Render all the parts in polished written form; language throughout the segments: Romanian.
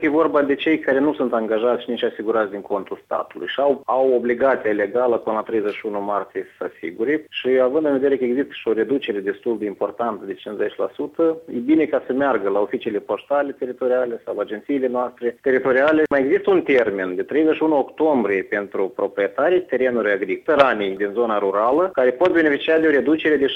E vorba de cei care nu sunt angajați și nici asigurați din contul statului și au obligația legală până la 31 martie să se asigure și având în vedere că există și o reducere destul de importantă de 50%, e bine ca să meargă la oficiile poștale teritoriale sau agențiile noastre teritoriale. Mai există un termen de 31 octombrie pentru proprietarii terenuri agricole țăranii din zona rurală care pot beneficia de o reducere de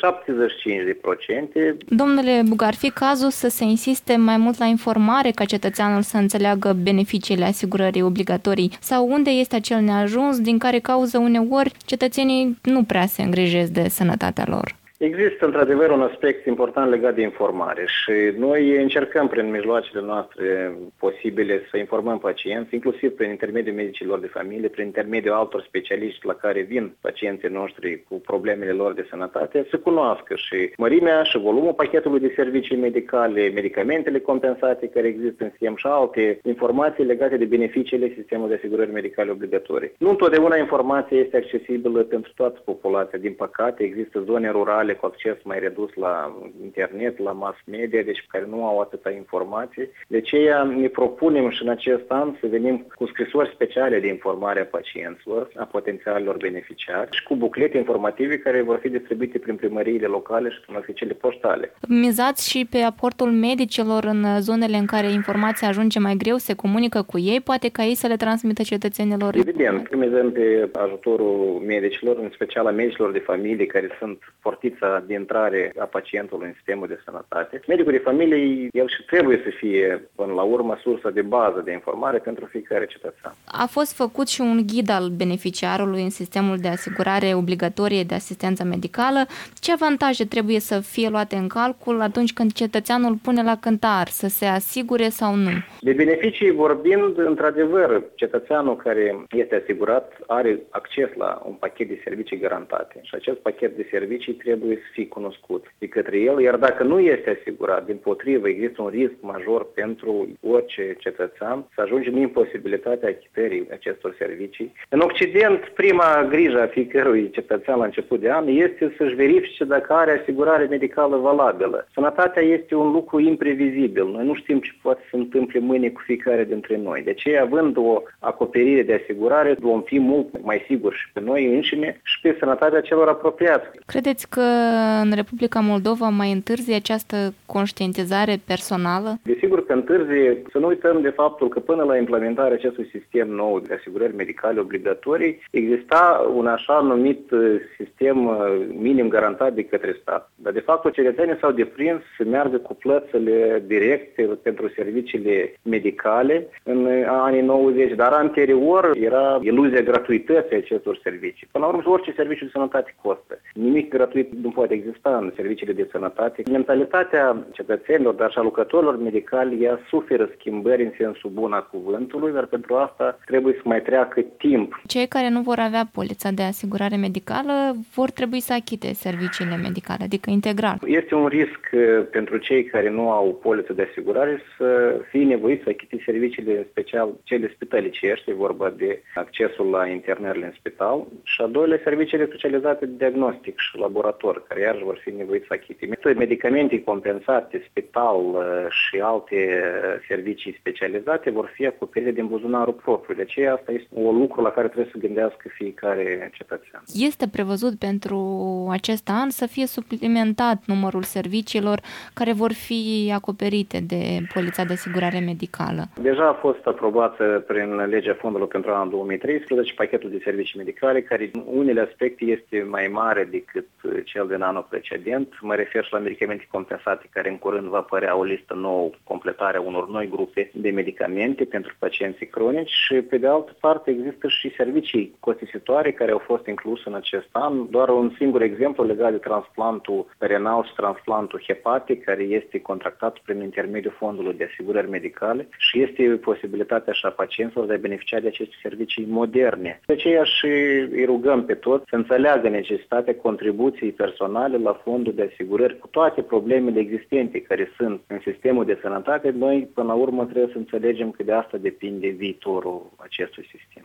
75%. Domnule Bugar, ar fi cazul să se insiste mai mult la informare ca cetățeanul să înțeleagă beneficiile asigurării obligatorii sau unde este acel neajuns din care cauză uneori cetățenii nu prea se îngrijesc de sănătatea lor? Există într-adevăr un aspect important legat de informare și noi încercăm prin mijloacele noastre posibile să informăm pacienți, inclusiv prin intermediul medicilor de familie, prin intermediul altor specialiști la care vin pacienții noștri cu problemele lor de sănătate, să cunoască și mărimea și volumul pachetului de servicii medicale, medicamentele compensate care există în sistem și alte informații legate de beneficiile sistemului de asigurări medicale obligatorii. Nu întotdeauna informația este accesibilă pentru toată populația. Din păcate, există zone rurale cu acces mai redus la internet, la mass media, deci care nu au atâta informații. De aceea ne propunem și în acest an să venim cu scrisori speciale de informare a pacienților, a potențialilor beneficiari și cu buclete informative care vor fi distribuite prin primăriile locale și prin oficiile poștale. Mizați și pe aportul medicilor în zonele în care informația ajunge mai greu, se comunică cu ei, poate ca ei să le transmită cetățenilor? Evident, mizăm pe ajutorul medicilor, în special a medicilor de familie care sunt portița de intrare a pacientului în sistemul de sănătate. Medicul de familie, el și trebuie să fie, până la urmă, sursa de bază de informare pentru fiecare cetățean. A fost făcut și un ghid al beneficiarului în sistemul de asigurare obligatorie de asistență medicală. Ce avantaje trebuie să fie luate în calcul atunci când cetățeanul pune la cântar să se asigure sau nu? De beneficii vorbind, într-adevăr, cetățeanul care este asigurat are acces la un pachet de servicii garantate și acest pachet de servicii trebuie să fie cunoscut de către el, iar dacă nu este asigurat, dimpotrivă, există un risc major pentru orice cetățean să ajunge în imposibilitatea achitării acestor servicii. În Occident, prima grijă a fiecărui cetățean la început de an este să-și verifice dacă are asigurare medicală valabilă. Sănătatea este un lucru imprevizibil. Noi nu știm ce poate să se întâmple mâine cu fiecare dintre noi. De aceea, având o acoperire de asigurare, vom fi mult mai siguri și pe noi înșine și pe sănătatea celor apropiați. Credeți că în Republica Moldova mai întârzie această conștientizare personală? Desigur că întârzie. Să nu uităm de faptul că până la implementarea acestui sistem nou de asigurări medicale obligatorii, exista un așa numit sistem minim garantat de către stat. Dar de fapt cetățenii s-au deprins să meargă cu plățile directe pentru serviciile medicale în anii 90, dar anterior era iluzia gratuității acestor servicii. Până la urmă, orice serviciu de sănătate costă. Nimic gratuit nu poate exista în serviciile de sănătate. Mentalitatea cetățenilor, dar și a lucrătorilor medicali, ea suferă schimbări în sensul bun a cuvântului, dar pentru asta trebuie să mai treacă timp. Cei care nu vor avea polița de asigurare medicală vor trebui să achite serviciile medicale, adică integral. Este un risc pentru cei care nu au poliță de asigurare să fie nevoiți să achite serviciile, în special cele spitalicești, e vorba de accesul la internările în spital, și a doilea, serviciile specializate de diagnostic și laborator, care iarăși vor fi nevoiți să achite. Medicamente compensate, spital și alte servicii specializate vor fi acoperite din buzunarul propriu. De aceea asta este un lucru la care trebuie să gândească fiecare cetățean. Este prevăzut pentru acest an să fie suplimentat numărul serviciilor care vor fi acoperite de polița de asigurare medicală. Deja a fost aprobată prin legea fondurilor pentru anul 2013 pachetul de servicii medicale, care în unele aspecte este mai mare decât cel din anul precedent. Mă refer și la medicamente compensate, care în curând va apărea o listă nouă, completarea unor noi grupe de medicamente pentru pacienții cronici și, pe de altă parte, există și servicii costisitoare care au fost incluse în acest an. Doar un singur exemplu legat de transplantul renal și transplantul hepatic, care este contractat prin intermediul fondului de asigurări medicale și este posibilitatea și a pacienților de a beneficia de aceste servicii moderne. De aceea și îi rugăm pe toți să înțeleagă necesitatea contribuției personale la fondul de asigurări cu toate problemele existente care sunt în sistemul de sănătate. Noi, până la urmă, trebuie să înțelegem că de asta depinde viitorul acestui sistem.